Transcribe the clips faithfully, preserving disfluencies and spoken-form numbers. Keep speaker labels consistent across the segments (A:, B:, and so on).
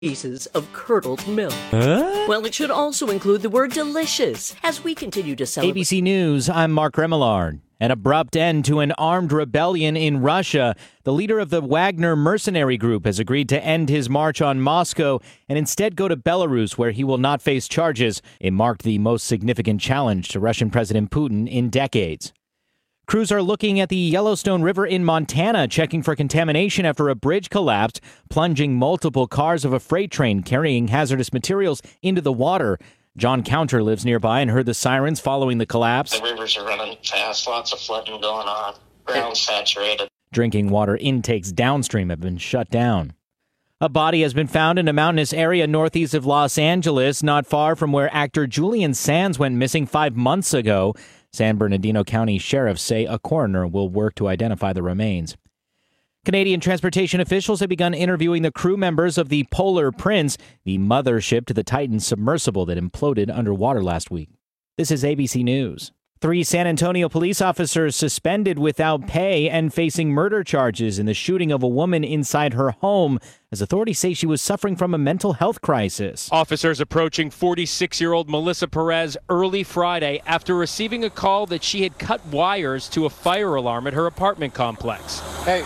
A: pieces of curdled milk.
B: Huh?
A: Well, it should also include the word delicious as we continue to celebrate.
B: A B C News, I'm Mark Remillard. An abrupt end to an armed rebellion in Russia. The leader of the Wagner mercenary group has agreed to end his march on Moscow and instead go to Belarus, where he will not face charges. It marked the most significant challenge to Russian President Putin in decades. Crews are looking at the Yellowstone River in Montana, checking for contamination after a bridge collapsed, plunging multiple cars of a freight train carrying hazardous materials into the water. John Counter lives nearby and heard the sirens following the collapse.
C: The rivers are running fast, lots of flooding going on, ground saturated.
B: Drinking water intakes downstream have been shut down. A body has been found in a mountainous area northeast of Los Angeles, not far from where actor Julian Sands went missing five months ago. San Bernardino County sheriffs say a coroner will work to identify the remains. Canadian transportation officials have begun interviewing the crew members of the Polar Prince, the mothership to the Titan submersible that imploded underwater last week. This is A B C News. Three San Antonio police officers suspended without pay and facing murder charges in the shooting of a woman inside her home, as authorities say she was suffering from a mental health crisis.
D: Officers approaching forty-six-year-old Melissa Perez early Friday after receiving a call that she had cut wires to a fire alarm at her apartment complex.
E: Hey,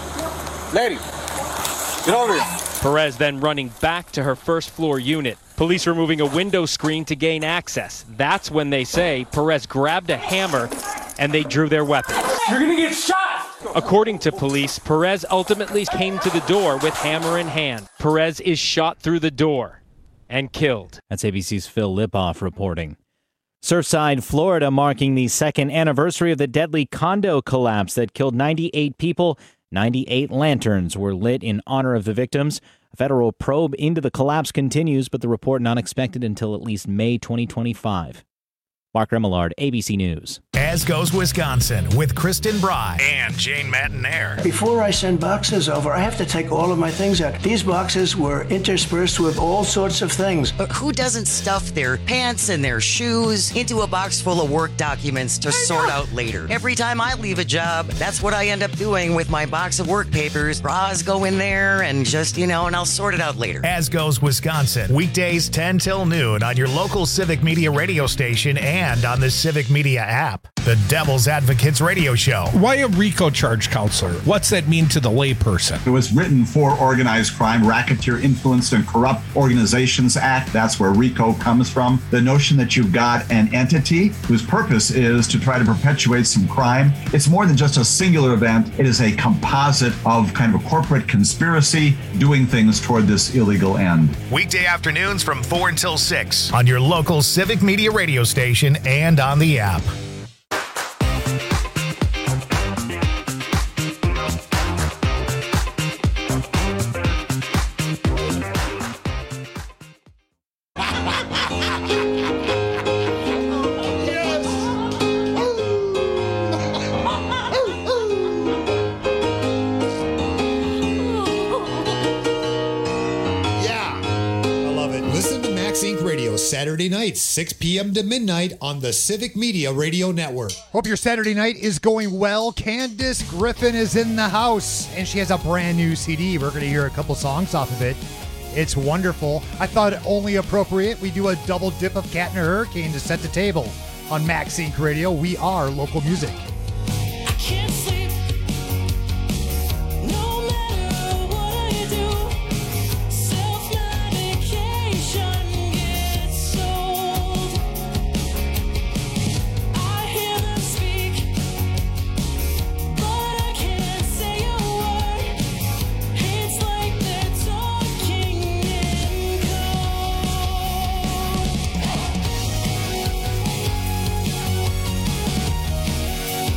E: lady, get over here.
D: Perez then running back to her first floor unit. Police removing a window screen to gain access. That's when they say Perez grabbed a hammer and they drew their weapons.
E: You're gonna get shot!
D: According to police, Perez ultimately came to the door with hammer in hand. Perez is shot through the door and killed.
B: That's A B C's Phil Lipoff reporting. Surfside, Florida, marking the second anniversary of the deadly condo collapse that killed ninety-eight people. ninety-eight lanterns were lit in honor of the victims. A federal probe into the collapse continues, but the report not expected until at least May twenty twenty-five. Mark Remillard, A B C News.
F: As Goes Wisconsin with Kristen Bry and Jane Matinaire.
G: Before I send boxes over, I have to take all of my things out. These boxes were interspersed with all sorts of things.
H: But who doesn't stuff their pants and their shoes into a box full of work documents to sort out later? Every time I leave a job, that's what I end up doing with my box of work papers. Bras go in there and just, you know, and I'll sort it out later.
F: As Goes Wisconsin, weekdays ten till noon on your local Civic Media radio station and on the Civic Media app. The Devil's Advocates Radio Show.
I: Why a RICO charge counselor? What's that mean to the layperson?
J: It was written for Organized Crime, Racketeer Influenced and Corrupt Organizations Act. That's where RICO comes from. The notion that you've got an entity whose purpose is to try to perpetuate some crime. It's more than just a singular event. It is a composite of kind of a corporate conspiracy doing things toward this illegal end.
F: Weekday afternoons from four until six on your local Civic Media radio station and on the app.
K: Saturday nights, six p.m. to midnight on the Civic Media Radio Network.
L: Hope your Saturday night is going well. Candace Griffin is in the house, and she has a brand new C D. We're going to hear a couple songs off of it. It's wonderful. I thought it only appropriate we do a double dip of Cat and a Hurricane to set the table. On Max Inc Radio, we are local music.
M: I can't sleep. No matter what I do. Self-medication gets old. I hear them speak, but I can't say a word. It's like they're talking in code.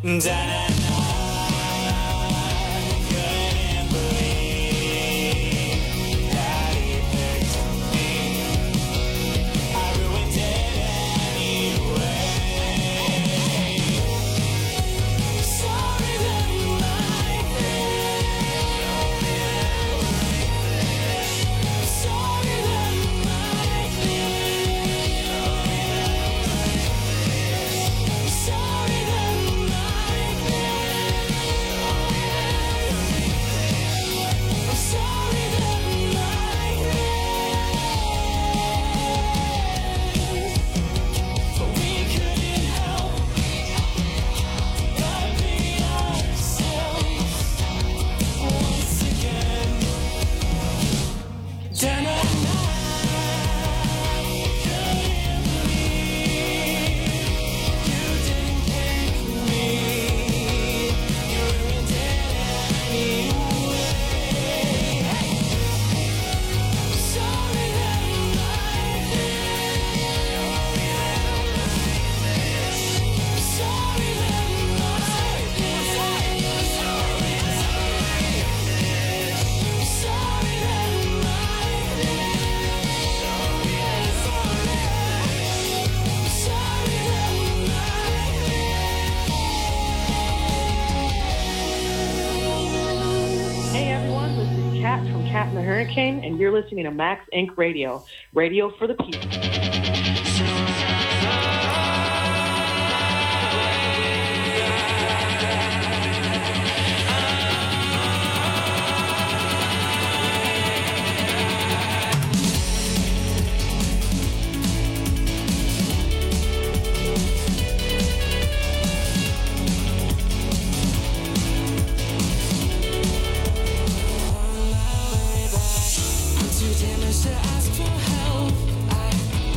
N: Hey everyone, this is Kat from Cat and the Hurricane, and you're listening to Max Incorporated. Radio, radio for the people.
M: I'm too damaged to ask for help. I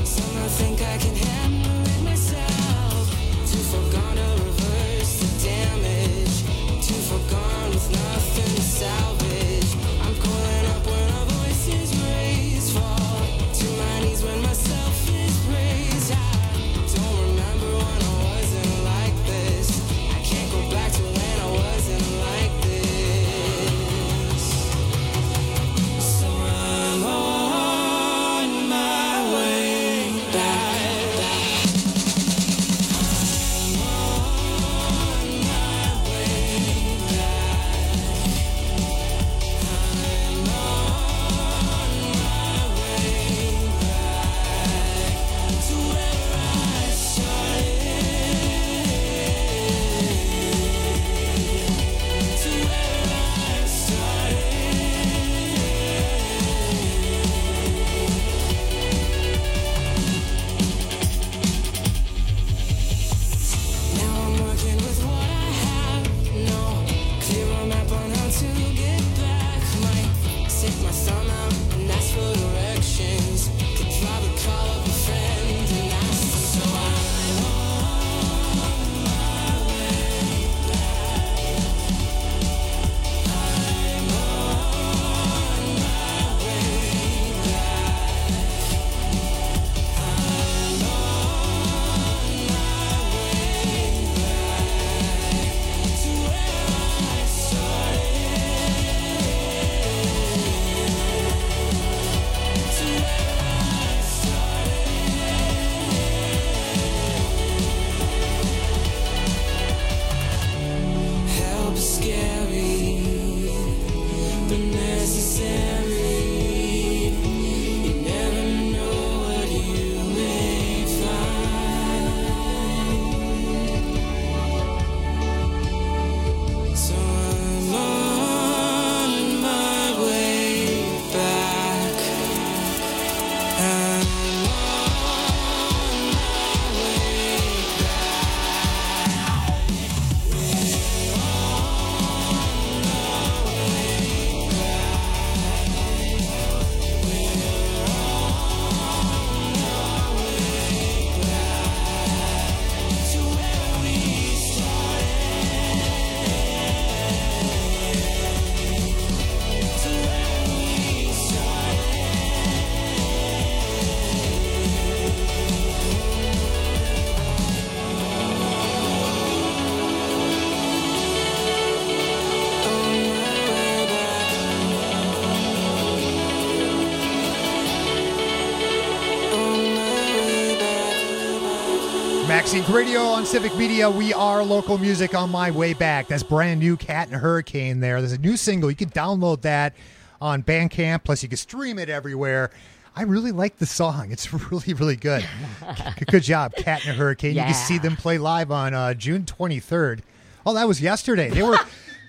L: Max Inc Radio on Civic Media. We are local music on my way back. That's brand new Cat and Hurricane there. There's a new single. You can download that on Bandcamp. Plus, you can stream it everywhere. I really like the song. It's really, really good. Good job, Cat and Hurricane.
A: Yeah.
L: You can see them play live on uh, June twenty-third. Oh, that was yesterday. They were...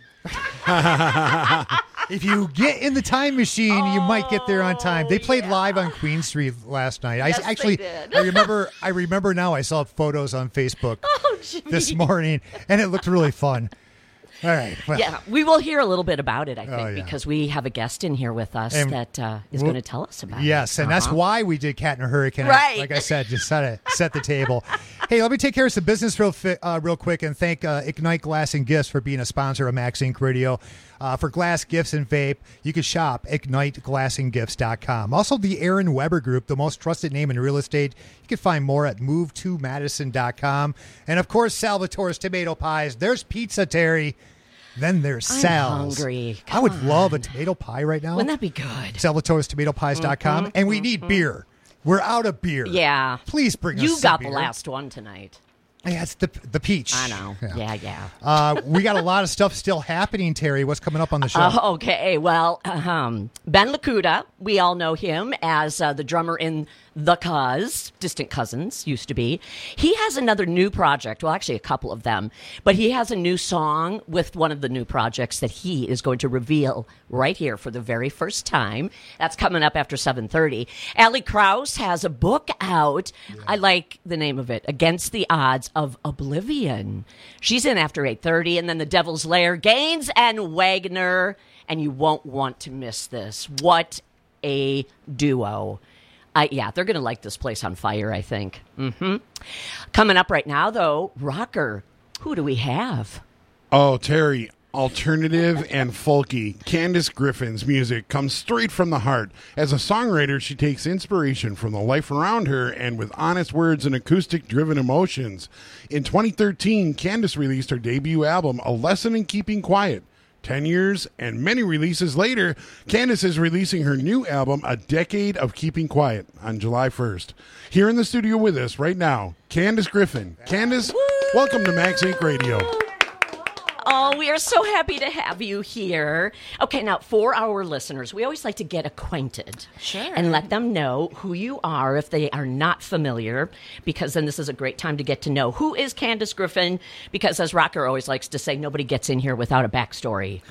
L: If you get in the time machine, oh, you might get there on time. They played yeah. live on Queen Street last night.
A: Yes,
L: I actually,
A: they did.
L: I remember. I remember now. I saw photos on Facebook
A: oh,
L: this morning, and it looked really fun. All right. Well.
A: Yeah, we will hear a little bit about it, I think,
L: Oh, yeah.
A: because we have a guest in here with us
L: And
A: that uh, is
L: we'll-
A: going to tell us about it.
L: Yes, and that's
A: Uh-huh.
L: why we did Cat and a Hurricane.
A: Right.
L: Like I said, just set, to set the table. Hey, let me take care of some business real fi- uh, real quick and thank uh, Ignite Glass and Gifts for being a sponsor of Max Inc Radio. Uh, for glass, gifts, and vape, you can shop ignite glass and gifts dot com. Also, the Aaron Weber Group, the most trusted name in real estate. You can find more at move to madison dot com. And, of course, Salvatore's Tomato Pies. There's pizza, Terry. Then there's
A: I'm
L: Sal's.
A: hungry.
L: I would love a tomato pie right now.
A: Wouldn't that be good?
L: Salvatore's Tomato Pies dot com.
A: Mhm,
L: And we need beer. We're out of beer.
A: Yeah.
L: Please bring us
A: You
L: some
A: got
L: beer.
A: the last one tonight.
L: Yeah, it's the the peach.
A: I know. Yeah, yeah.
L: Uh, we got a lot of stuff still happening, Terry. What's coming up on the show?
A: Uh, okay, well, um, Ben Lakuta, we all know him as uh, the drummer in The Cuz, Distant Cousins used to be. He has another new project, well, actually a couple of them, but he has a new song with one of the new projects that he is going to reveal right here for the very first time. That's coming up after seven thirty. Allie Krauss has a book out. I like the name of it, Against the Odds of Oblivion. She's in after eight thirty, and then The Devil's Lair, Gaines and Wagner, and you won't want to miss this. What a duo. Uh, yeah, they're going to light this place on fire, I think. Mm-hmm. Coming up right now, though, rocker. Who do we have?
O: Oh, Terry, alternative and folky. Candace Griffin's music comes straight from the heart. As a songwriter, she takes inspiration from the life around her and with honest words and acoustic-driven emotions. In twenty thirteen, Candace released her debut album, A Lesson in Keeping Quiet. Ten years and many releases later, Candace is releasing her new album, A Decade of Keeping Quiet, on July first. Here in the studio with us right now, Candace Griffin. Candace, welcome to Max Inc Radio.
A: Oh, we are so happy to have you here. Okay, now for our listeners, we always like to get acquainted.
P: Sure.
A: And let them know who you are if they are not familiar, because then this is a great time to get to know who is Candace Griffin, because as Rocker always likes to say, nobody gets in here without a backstory.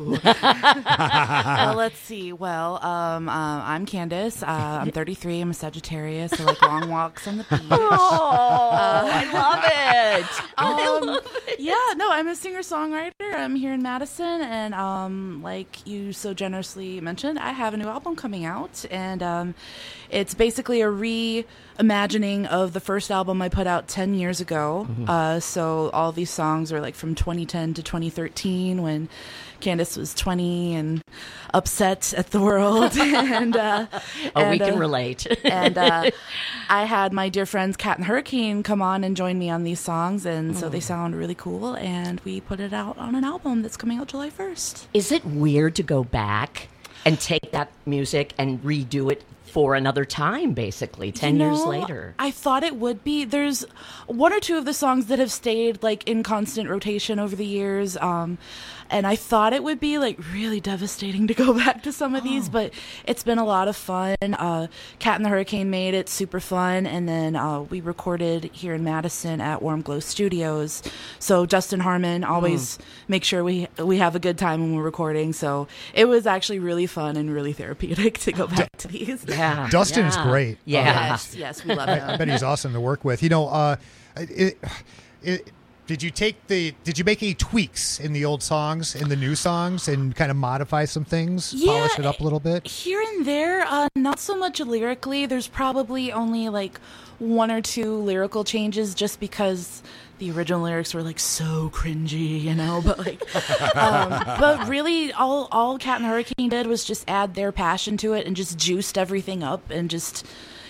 P: uh, let's see. Well, um, uh, I'm Candace. Uh, I'm thirty-three. I'm a Sagittarius. I like long walks on the beach.
A: Oh, I love it. I
P: Um,
A: love it.
P: Yeah, no, I'm a singer-songwriter. I'm here in Madison, and um, like you so generously mentioned, I have a new album coming out, and um, it's basically a reimagining of the first album I put out ten years ago.
Q: Mhm.
P: Uh, so all these songs are like from twenty ten to twenty thirteen, when Candace was twenty and upset at the world. and uh,
A: Oh, we
P: and,
A: can
P: uh,
A: relate.
P: and uh, I had my dear friends Cat and Hurricane come on and join me on these songs, and so they sound really cool, and we put it out on an album that's coming out July first.
A: Is it weird to go back and take that music and redo it for another time, basically, ten
P: You
A: years
P: know,
A: later?
P: I thought it would be. There's one or two of the songs that have stayed like in constant rotation over the years. Um, and I thought it would be like really devastating to go back to some of these, but it's been a lot of fun. Uh, Cat and the Hurricane made it super fun. And then uh, we recorded here in Madison at Warm Glow Studios. So Justin Harmon always make sure we we have a good time when we're recording. So it was actually really fun and really therapeutic to go back to these.
A: Yeah.
L: Dustin is great.
A: Yeah.
L: Uh,
P: Yes, yes, we love
L: I,
P: him.
L: I bet he's awesome to work with. You know, uh, it, it, did you take the? Did you make any tweaks in the old songs, in the new songs, and kind of modify some things,
P: Yeah,
L: polish it up a little bit?
P: Here and there, uh, not so much lyrically. There's probably only like one or two lyrical changes, just because the original lyrics were like so cringy, you know. But like, um, but really, all all Cat and Hurricane did was just add their passion to it and just juiced everything up and just,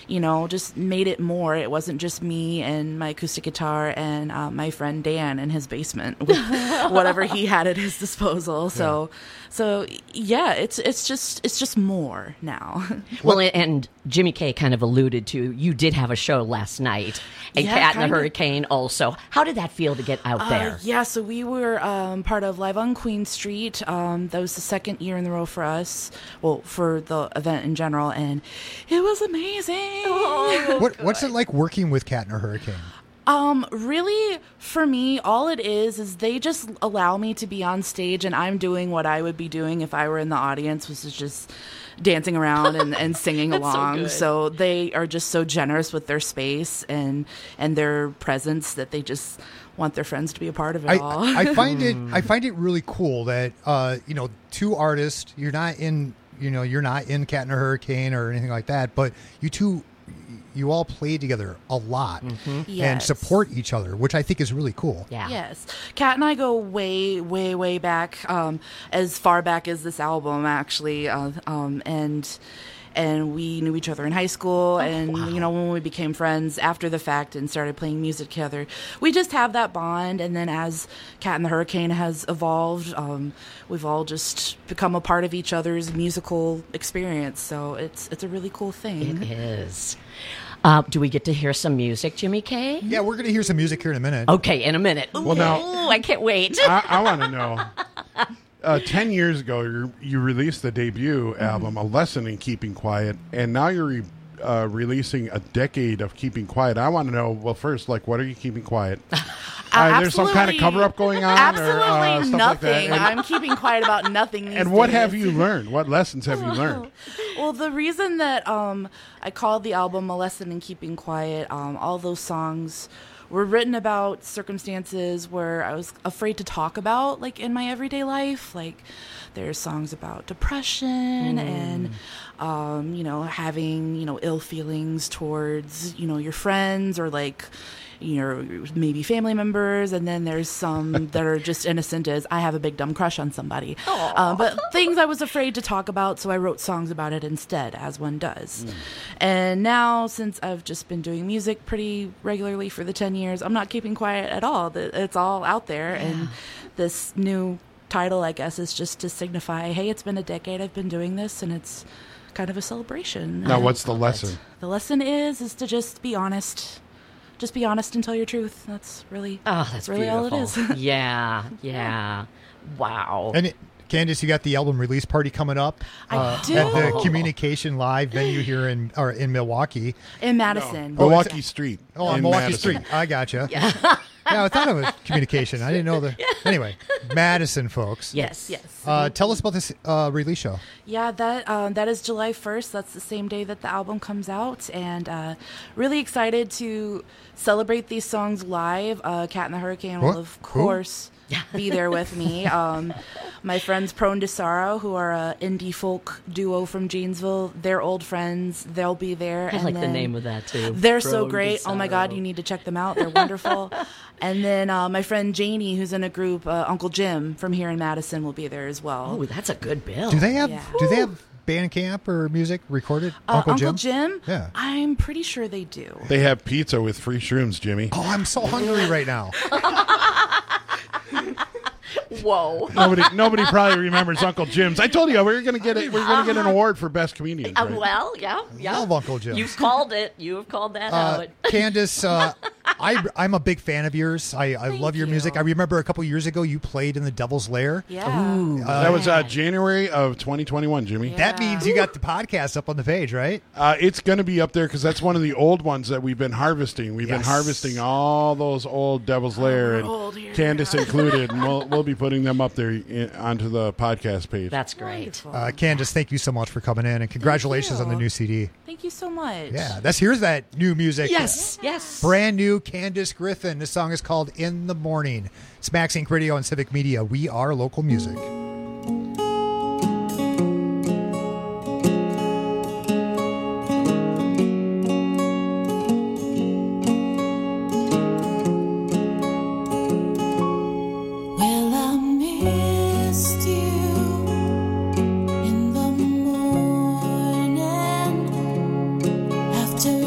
P: you know, just made it more. It wasn't just me and my acoustic guitar and uh, my friend Dan in his basement with whatever he had at his disposal. So, so yeah, it's it's just it's just more now.
A: Well, and Jimmy K kind of alluded to, you did have a show last night, and
P: Yeah,
A: Cat and the
P: kinda.
A: Hurricane also. How did that feel to get out
P: Uh,
A: there?
P: yeah, so we were um, part of Live on Queen Street. Um, that was the second year in a row for us. Well, for the event in general, and it was amazing.
L: What, what's it like working with Cat and her Hurricane?
P: Um, really, for me, all it is is they just allow me to be on stage, and I'm doing what I would be doing if I were in the audience, which is just dancing around and, and singing
A: That's so
P: along.
A: good.
P: So they are just so generous with their space and and their presence that they just want their friends to be a part of it
L: I,
P: all.
L: I find it I find it really cool that uh, you know, two artists, you're not in you know, you're not in Cat and her Hurricane or anything like that, but you two you all play together a lot and
P: Yes.
L: support each other, which I think is really cool.
P: Yes. Kat and I go way, way, way back, um, as far back as this album, actually. Uh, um, and and we knew each other in high school. and, you know, when we became friends after the fact and started playing music together, we just have that bond. And then as Cat and the Hurricane has evolved, um, we've all just become a part of each other's musical experience. So it's, it's a really cool thing.
A: It is. Uh, do we get to hear some music, Jimmy K?
L: Yeah, we're going to hear some music here in a minute.
A: Okay, in a minute. Ooh,
O: Well, now-
A: ooh, I can't wait.
O: I, I want to know. Uh, ten years ago, you, you released the debut album, A Lesson in Keeping Quiet, and now you're re, uh, releasing a decade of keeping quiet. I want to know, well, first, like, what are you keeping quiet? Uh, there's some kind of
P: absolutely-
O: cover-up going on?
P: Absolutely
O: or, uh, stuff
P: nothing.
O: Like that? And,
P: I'm keeping quiet about nothing these
O: and what
P: days.
O: have you learned? What lessons have you learned?
P: Well, the reason that um, I called the album A Lesson in Keeping Quiet, um, all those songs were written about circumstances where I was afraid to talk about, like, in my everyday life. Like, there's songs about depression
M: Mm.
P: and, um, you know, having, you know, ill feelings towards, you know, your friends or, like, you know, maybe family members, and then there's some that are just innocent as I have a big dumb crush on somebody. Uh, but things I was afraid to talk about, so I wrote songs about it instead, as one does. And now, since I've just been doing music pretty regularly for the ten years, I'm not keeping quiet at all. The- It's all out there, and this new title, I guess, is just to signify, hey, it's been a decade I've been doing this, and it's kind of a celebration.
O: Now, what's the lesson?
P: The lesson is is to just be honest. Just be honest and tell your truth. That's really,
A: oh, that's
P: really all it is.
A: beautiful. yeah, yeah. Wow.
L: And it, Candace, you got the album release party coming up
P: I
L: uh,
P: do.
L: at the Communication Live venue here in or in Milwaukee.
P: In Madison.
L: Oh,
O: Milwaukee
L: it's-
O: Street.
L: Oh, on
O: in
L: Milwaukee
O: Madison.
L: Street. I gotcha. Yeah. yeah, I thought it was Communication. I didn't know the. Anyway, Madison, folks.
A: Yes.
P: Yes.
L: Uh, tell us about this uh, release show.
P: Yeah, that um, that is July first. That's the same day that the album comes out, and uh, really excited to celebrate these songs live. Uh, Cat and the Hurricane
L: What?
P: will, of
L: Who?
P: course, be there with me. Um, my friends Prone to Sorrow, who are a indie folk duo from Janesville, they're old friends. They'll be there.
A: I
P: and
A: like the
P: then
A: name of that, too.
P: They're so
A: Prone to
P: great. Oh my God,
A: Sorrow.
P: you need to check them out. They're wonderful. And then uh, my friend Janie, who's in a group, uh, Uncle Jim from here in Madison, will be there as well.
A: Oh, that's a good bill.
L: Do they have
P: Yeah.
L: Do they have band camp or music recorded?
P: Uh,
L: Uncle Jim.
P: Uncle Jim?
L: Yeah.
P: I'm pretty sure they do.
O: They have pizza with free shrooms, Jimmy.
L: Oh, I'm so hungry right now.
A: Whoa.
O: Nobody, nobody probably remembers Uncle Jim's. I told you we were going to get it. We are going to get an award for best comedian.
A: Uh, well, yeah, yeah.
L: Love Uncle Jim.
A: You've called it. You have called that
L: Uh,
A: out.
L: Candace, uh, I, I'm a big fan of yours. I, I love your music. I remember a couple years ago you played in the Devil's Lair.
P: Yeah.
L: Uh,
O: that was uh, January of twenty twenty-one, Jimmy.
L: That means you got the podcast up on the page, right?
O: Uh, it's going to be up there because that's one of the old ones that we've been harvesting. We've been
L: Yes.
O: harvesting all those old Devil's Lair, and
P: old here.
O: Candace included, and we'll, we'll be putting them up there in, onto the podcast page.
A: That's great.
L: Uh, Candace, thank you so much for coming in, and congratulations on the
P: you.
L: new C D.
P: Thank you so much.
L: Yeah, that's here's that new music.
A: Yes, yes.
L: Brand new Candace Griffin. This song is called In the Morning. It's Max Inc Radio and Civic Media. We are local music.
M: Well, I missed you in the morning after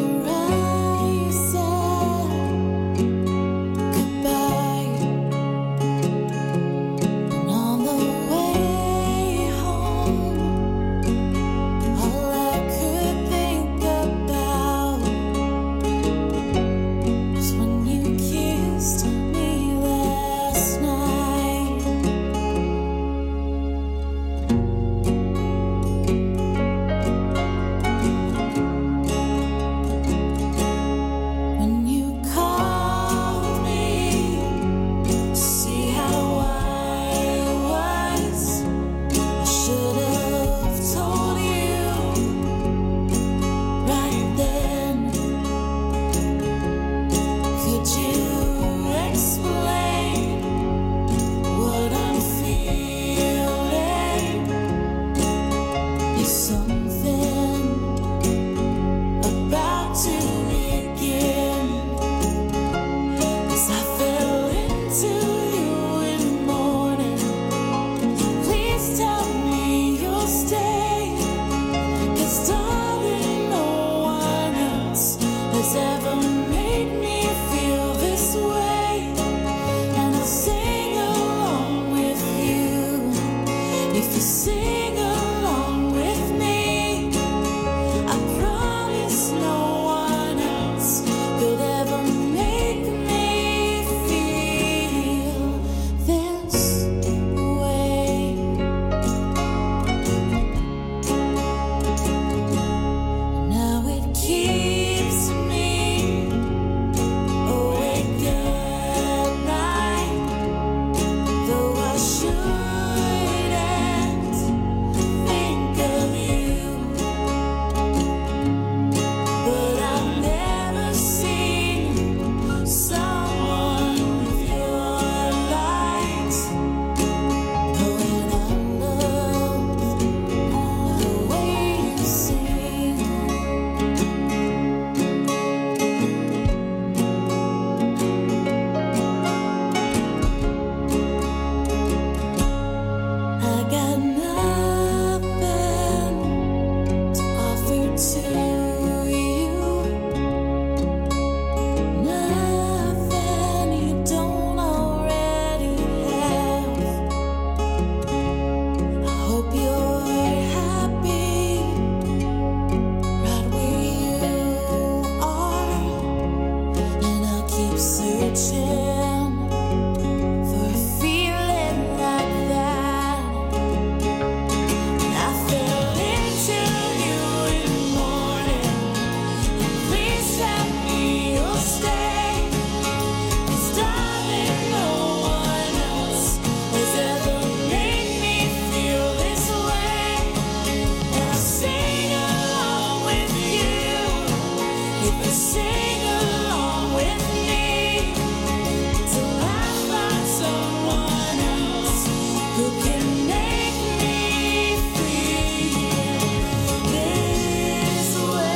M: reaching for a feeling like that. And I fell into you in the morning. Please tell me you'll stay. 'Cause darling, no one else has ever made me feel this way. And I'll sing along with you if you sing along with me, till I find someone else who can make me feel this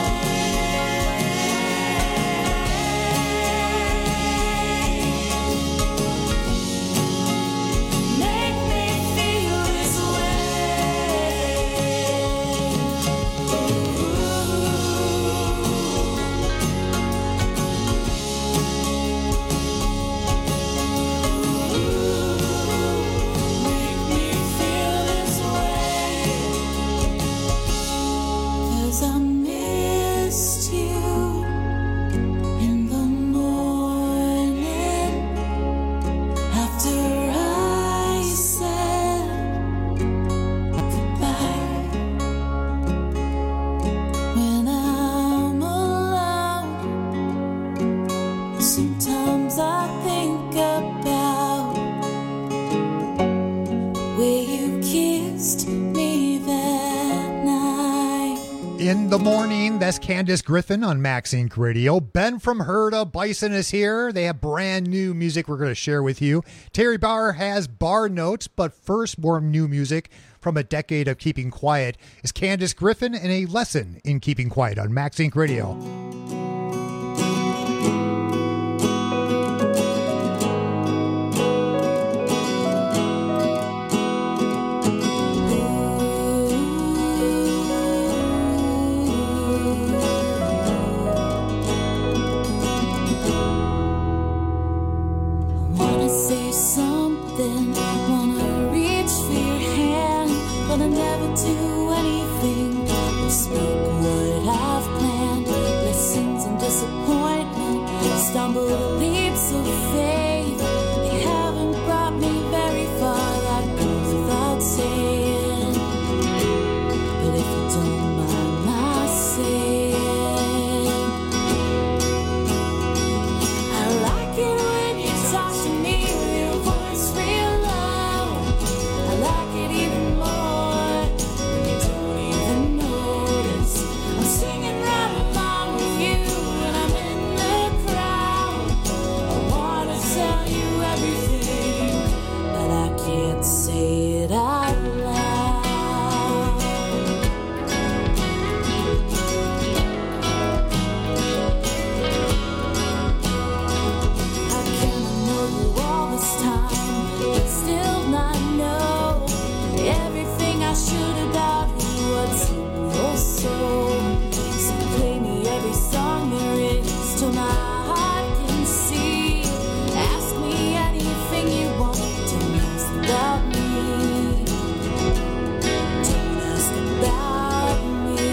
M: way. Make me feel this Make me feel this way. 'Cause I missed you in the morning after I said goodbye. When I'm alone, sometimes I think about where you kissed me that night.
L: In the morning, that's Candace Griffin on Max Inc Radio. Ben from Herda Bison is here. They have brand new music we're going to share with you. Terry Bauer has bar notes, but first, more new music from a decade of keeping quiet is Candace Griffin and a lesson in keeping quiet on Max Inc Radio.
M: Wanna say something, wanna reach for your hand, but I never do anything but speak what I've planned. Blessings and disappointment, stumble leaps of faith. They haven't brought me very far, that goes without saying. But if you don't mind my saying, I like it when you talk to me with your voice real low. I like it even more when you don't even notice. I'm singing right along with you when I'm in the crowd. I wanna tell you everything, but I can't say it out loud. How can I know you all this time, but still not know everything I should about you? What's in your soul? So play me every song there is till my heart can see. Ask me anything you want, don't ask about me. Don't ask about me.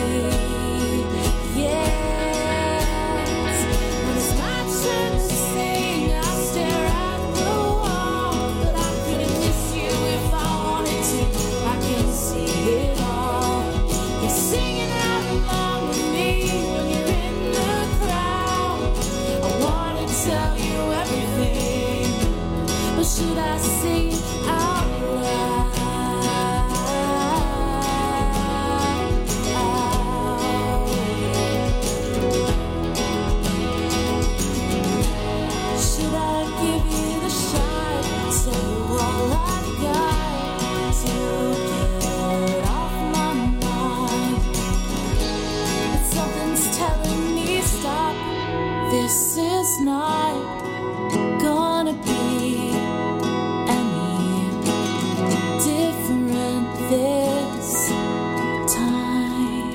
M: Yes, when it's my turn to sing, I stare at the wall, but I couldn't miss you if I wanted to. I can see it all. You're singing right along with me when you're in the crowd. I wanna tell you everything, but should I say it out loud? Should I give you the shot, tell you all I've got to get off my mind? But something's telling me stop. This is not gonna be any different this time.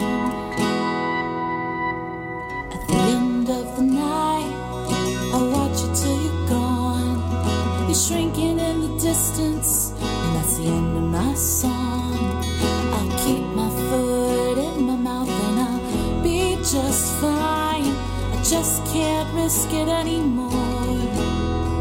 M: At the end of the night, I watch you till you're gone. You're shrinking in the distance, and that's the end of my song. I'll keep my foot in my mouth and I'll just fine. I just can't risk it anymore.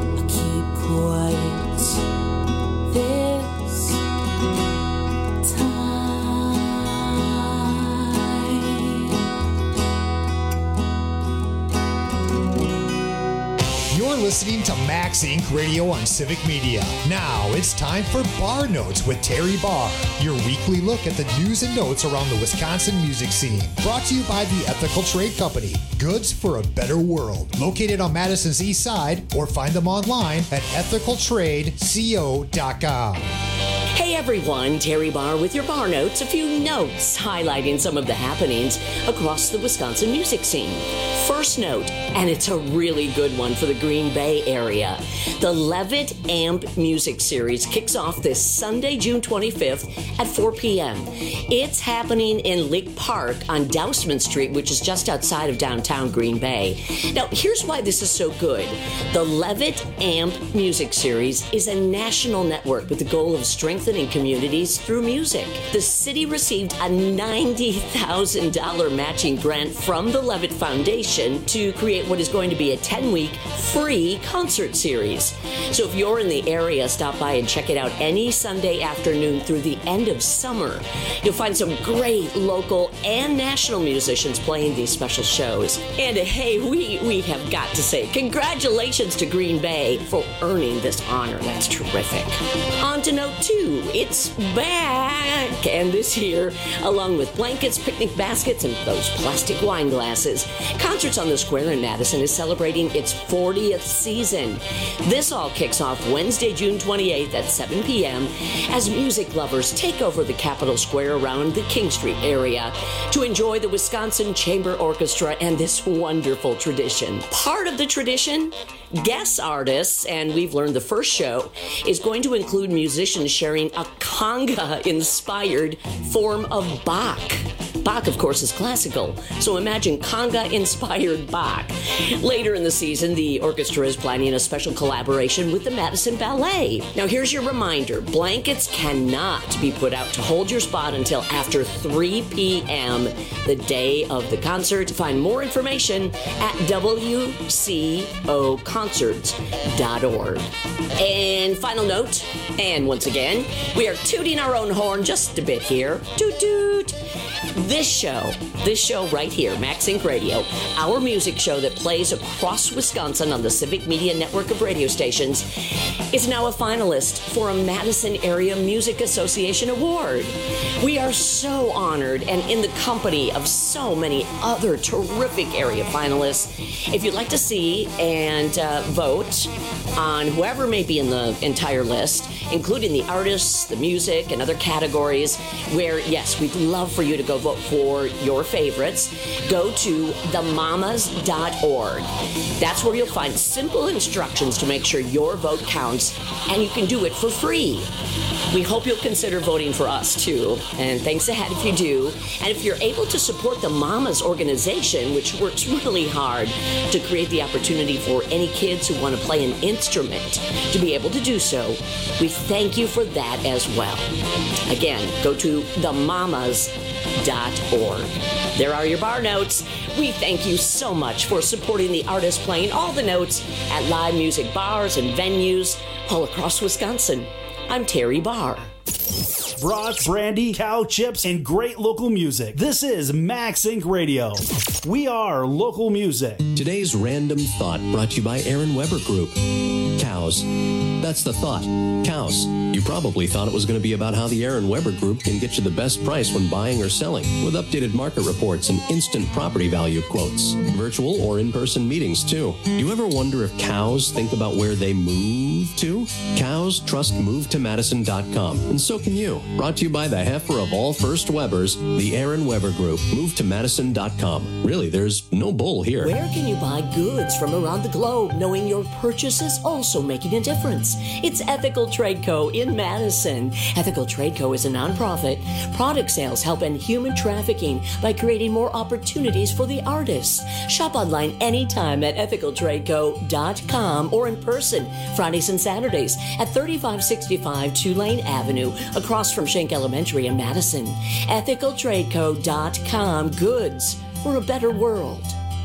K: Max Incorporated. Radio on Civic Media. Now it's time for Bar Notes with Terry Barr, your weekly look at the news and notes around the Wisconsin music scene. Brought to you by the Ethical Trade Company, goods for a better world. Located on Madison's east side, or find them online at ethical trade co dot com.
A: Hey everyone, Terry Barr with your Bar Notes. A few notes highlighting some of the happenings across the Wisconsin music scene. First note, and it's a really good one for the Green Bay area. The Levitt Amp Music Series kicks off this Sunday, June twenty-fifth at four p.m. It's happening in Lake Park on Dousman Street, which is just outside of downtown Green Bay. Now, here's why this is so good. The Levitt Amp Music Series is a national network with the goal of strengthening communities through music. The city received a ninety thousand dollars matching grant from the Levitt Foundation to create what is going to be a ten-week free concert series. So if you're in the area, stop by and check it out any Sunday afternoon through the end of summer. You'll find some great local and national musicians playing these special shows. And hey, we, we have got to say congratulations to Green Bay for earning this honor. That's terrific. On to note two. It's back, and this year, along with blankets, picnic baskets, and those plastic wine glasses, Concerts on the Square in Madison is celebrating its fortieth season. This all kicks off Wednesday, June twenty-eighth at seven p.m. as music lovers take over the Capitol Square around the King Street area to enjoy the Wisconsin Chamber Orchestra and this wonderful tradition. Part of the tradition, guest artists, and we've learned the first show is going to include musicians sharing a conga-inspired form of Bach. Bach, of course, is classical, so imagine conga-inspired Bach. Later in the season, the orchestra is planning a special collaboration with the Madison Ballet. Now, here's your reminder. Blankets cannot be put out to hold your spot until after three p.m. the day of the concert. Find more information at w c o concerts dot org. And final note, and once again, we are tooting our own horn just a bit here. Toot toot! This show, this show right here, Max Inc Radio, our music show that plays across Wisconsin on the Civic Media network of radio stations, is now a finalist for a Madison Area Music Association Award. We are so honored and in the company of so many other terrific area finalists. If you'd like to see and uh, vote on whoever may be in the entire list, including the artists, the music, and other categories, where, yes, we'd love for you to go vote for your favorites, go to the mamas dot org. That's where you'll find simple instructions to make sure your vote counts, and you can do it for free. We hope you'll consider voting for us, too, and thanks ahead if you do. And if you're able to support the Mamas organization, which works really hard to create the opportunity for any kids who want to play an instrument to be able to do so, we thank you for that as well. Again, go to the mamas dot org. There are your bar notes. We thank you so much for supporting the artists playing all the notes at live music bars and venues all across Wisconsin. I'm Terry Barr.
Q: Brats, brandy, cow chips, and great local music. This is Max Inc Radio. We are local music.
R: Today's random thought brought to you by Aaron Weber Group. Cows. That's the thought. Cows. You probably thought it was going to be about how the Aaron Weber Group can get you the best price when buying or selling, with updated market reports and instant property value quotes. Virtual or in-person meetings, too. Do you ever wonder if cows think about where they move to? Cows trust move to madison dot com, and so can you. Brought to you by the heifer of all First Webers, the Aaron Weber Group. move to madison dot com. Really, there's no bull here.
A: Where can you buy goods from around the globe, knowing your purchase is also making a difference? It's Ethical Trade Co. in Madison. Ethical Trade Co. is a nonprofit. Product sales help end human trafficking by creating more opportunities for the artists. Shop online anytime at ethical trade co dot com or in person Fridays and Saturdays at thirty-five sixty-five Tulane Avenue across from Schenck Elementary in Madison. ethical trade co dot com. Goods for a better world.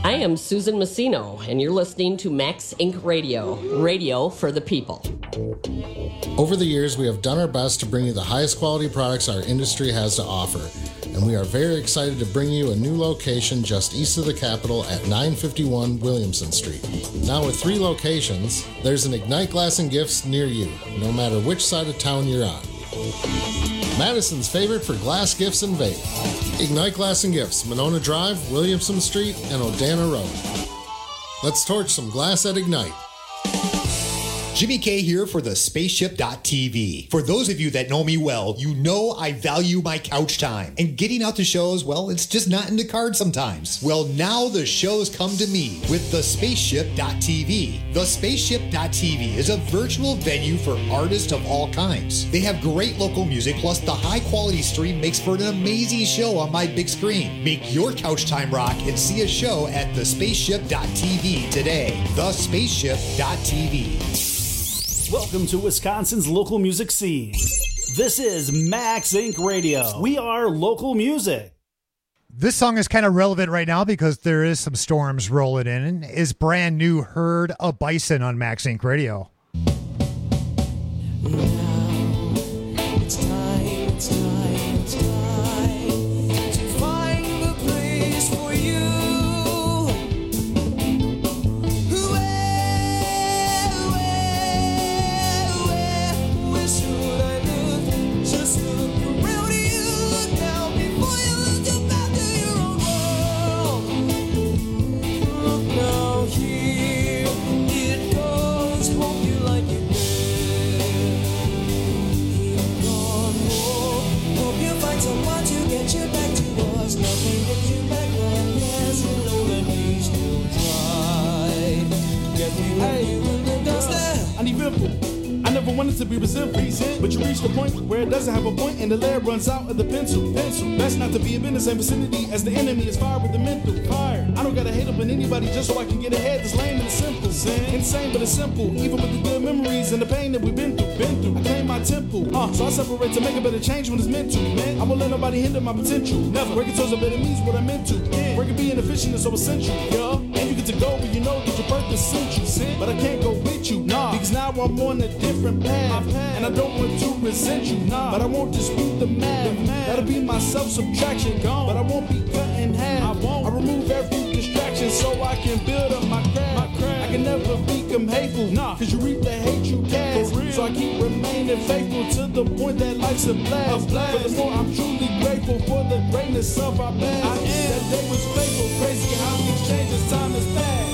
S: I am Susan Massino, and you're listening to Max Incorporated. Radio, radio for the people.
T: Over the years, we have done our best to bring you the highest quality products our industry has to offer, and we are very excited to bring you a new location just east of the Capitol at nine fifty-one Williamson Street. Now with three locations, there's an Ignite Glass and Gifts near you, no matter which side of town you're on. Madison's favorite for glass gifts and vape. Ignite Glass and Gifts, Monona Drive, Williamson Street, and Odana Road. Let's torch some glass at Ignite.
K: Jimmy K here for the spaceship dot T V. For those of you that know me well, you know I value my couch time. And getting out to shows, well, it's just not in the cards sometimes. Well, now the shows come to me with the spaceship dot T V. The spaceship dot T V is a virtual venue for artists of all kinds. They have great local music, plus the high quality stream makes for an amazing show on my big screen. Make your couch time rock and see a show at the spaceship dot T V today. the spaceship dot T V.
Q: Welcome to Wisconsin's local music scene. This is Max Incorporated. Radio. We are local music.
L: This song is kind of relevant right now because there is some storms rolling in. Is brand new Herd a Bison on Max Incorporated. Radio.
M: It's time, it's time, it's time to find the place for you. Where, where, where, where should I look? Just look around you, look out before you look up after your own world. Look now here, it goes, hope you like it. Someone to get you back to us. Nothing gets you back on. Yes, you know that we still try. Get me where you in the dust.
U: I need ripple. I never wanted to be resentful, but you reach the point where it doesn't have a point and the lead runs out of the pencil. Pencil. Best not to be in the same vicinity as the enemy is fired with the mental fire. I don't gotta hate up on anybody just so I can get ahead. It's lame and simple, sin. Insane but it's simple. Even with the good memories and the pain that we've been through, been through. I claim my temple, uh, so I separate to make a better change when it's meant to. Man, I won't let nobody hinder my potential. Never working towards a better means what I meant to. Yeah. Working being efficient is so essential, yeah. And you get to go, but you know that your purpose sent you, sin. But I can't go with you, nah, because now I'm on a different path, and I don't want to resent you, nah, but I won't dispute the math. That'll be my self-subtraction, gone, but I won't be cut in half. I won't. I remove every distraction so I can build up my craft. I can never become hateful, nah, cause you reap the hate you cast. So I keep remaining faithful to the point that life's a blast. Furthermore, I'm truly grateful for the greatness of our past. I am. That day was faithful, crazy how things change as time has passed.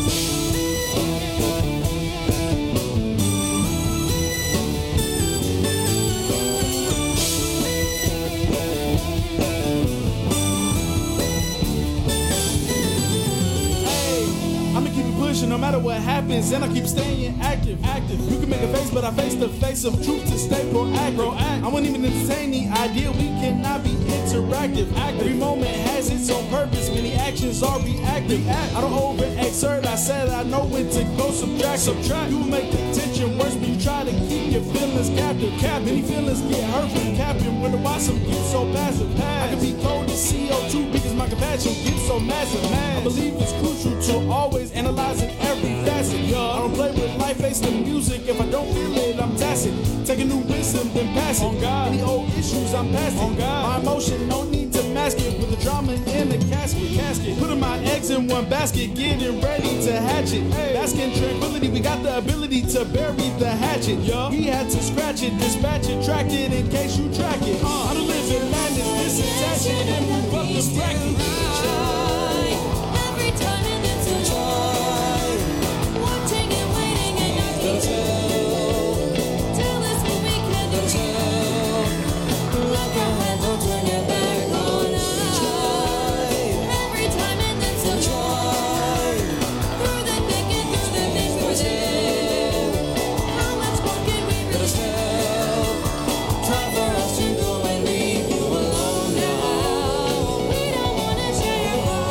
U: No matter what happens, and I keep staying active, active. You can make a face, but I face the face of truth to stay proactive. Proact. I won't even entertain the idea we cannot be interactive. Active. Every moment has its own purpose. Many actions are reactive. Act. I don't overexert. I said I know when to go subtract. Subtract. You make the tension worse when you try to keep your feelings captive. Cap. Many feelings get hurt from capping. Wonder why some get so passive. Pass. I can be cold as C O two because my compassion gets so massive. Mass. I believe it's crucial to always analyze it. Every facet, yo. I don't play with life, face the music. If I don't feel it, I'm tacit. Take a new wisdom, then pass it. On God. Any old issues, I'm past it. On God. My emotion, no need to mask it. With the drama in the casket, casket. Putting my eggs in one basket, getting ready to hatch it. Hey. Bask in tranquility, we got the ability to bury the hatchet, yo. We had to scratch it, dispatch it, track it in case you track it. Uh, I don't live in madness, disattach it, and move up the bracket.
M: Every time and then to try. Watching and waiting and not being told. Tell us what we can do. Look ahead, don't turn your back on us. Every time and then to try. Through the thick and through the thick we're there. How much more can we really help? Time for us to go and leave you alone now. We don't wanna share your